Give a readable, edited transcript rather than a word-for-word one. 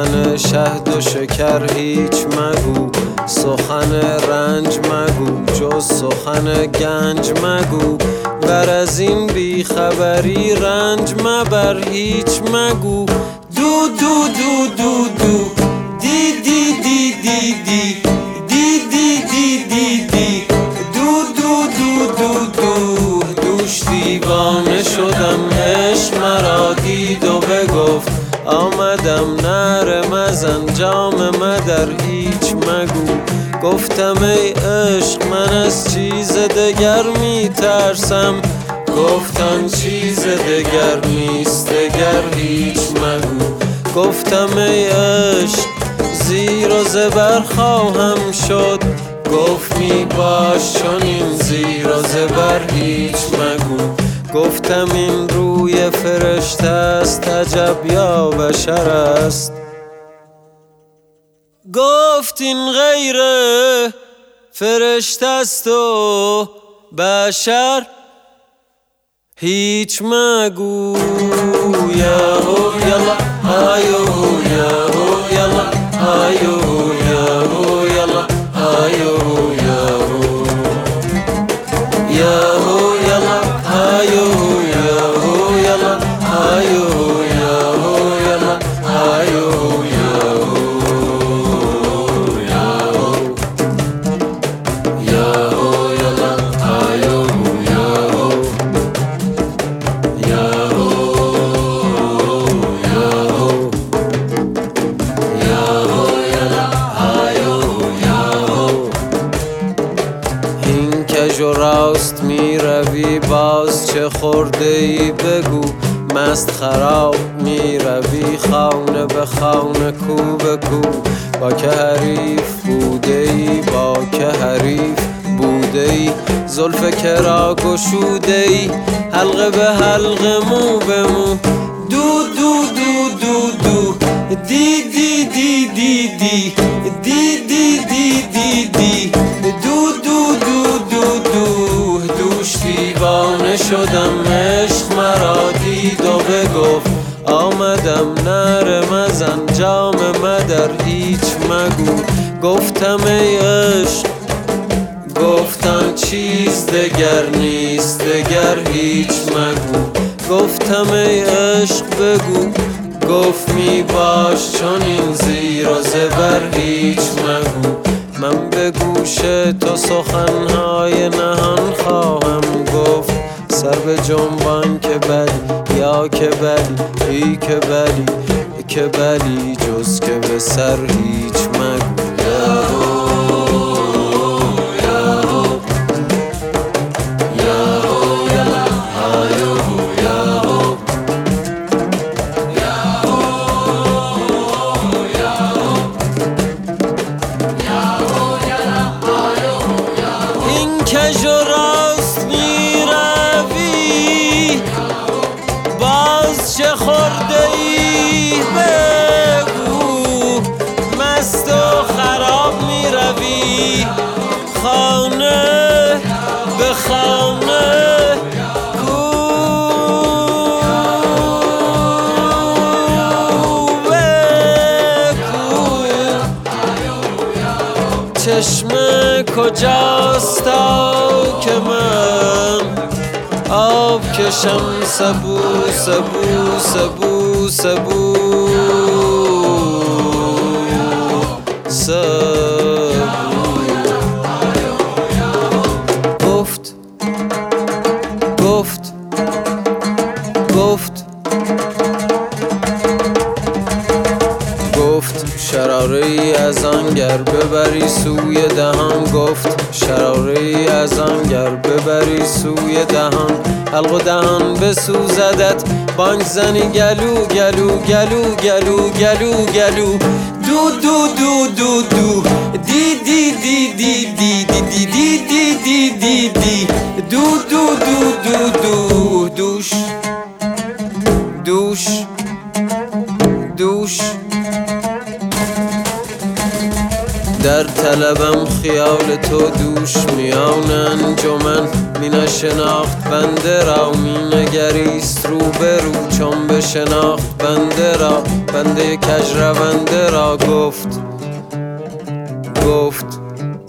سخن شهد و شکر هیچ مگو، سخن رنج مگو جز سخن گنج مگو، بر از این بیخبری رنج مبر هیچ مگو. دو دو دو دو دو دی دی دی دی دی دی دی دی دی دی دو دو دو دو دو دوش دیوانه شدم عشق مرا دید و بگفت آمدم نرم از انجام مدر هیچ مگو. گفتم ای عشق من از چیز دگر می ترسم، گفتم چیز دگر نیست دگر هیچ مگو. گفتم ای عشق زیر و زبر خواهم شد، گفت می باش چنین زیر و زبر هیچ مگو. گفتم این روی فرشته است عجب یا بشر است، گفت این غیر فرشته است و بشر هیچ مگو. یهو یلا آیو یهو یلا آیو یهو یلا آیو یهو یهو یلا آیو یهو یلا آیو یهو یلا آیو یهو یهو یلا آیو کج و راست می روی باز چه خورده ای بگو، مست خراب می روی خانه به خانه کو به کو. با که حریف بوده ای با که حریف بوده ای، زلف کرا گشوده ای حلقه به حلقه مو به مو. دو دو دو دو دو دی دی دی دی دی دی دی دی دی دی دو دو دو دو دو دوش دیوانه شدم عشق مرا دید و بگفت آمدم نرم از انجام مدر هیچ مگو. گفتم ای عشق گفتم چیز دگر نیست دگر هیچ مگو. گفتم ای عشق بگو، گفت می باش چنین زیر و زبر هیچ مگو. من به گوش تو سخنهای نهان خواهم گفت، سر به جنبان که بلی یا که بلی ای که بلی که بلی جز که به سر هیچ مگو. کج و راست می روی باز چه خورده ای بگو، مست و خراب می روی خانه به خانه کو به کو. چشمه کجاست تا که من آب کشم سبو سبو سبو سبو سبو. گفت گفت گفت گفت شراره ای از آنگر ببری سوی دهان، گفت شراره ای از آنگر ببری سوی دهان. حلق و دهان بسوزدت بانگ زنی گلو گلو گلو گلو گلو گلو. دو دو دو دو دو دی دی دی دی دی دی دی دی دی دی دی دو دو دو دو دو دوش دوش دوش در طلبم خیال تو دوش میان انجمن می نشناخت بنده را می نگریست رو به رو چون بشناخت بنده را بنده کج رونده را گفت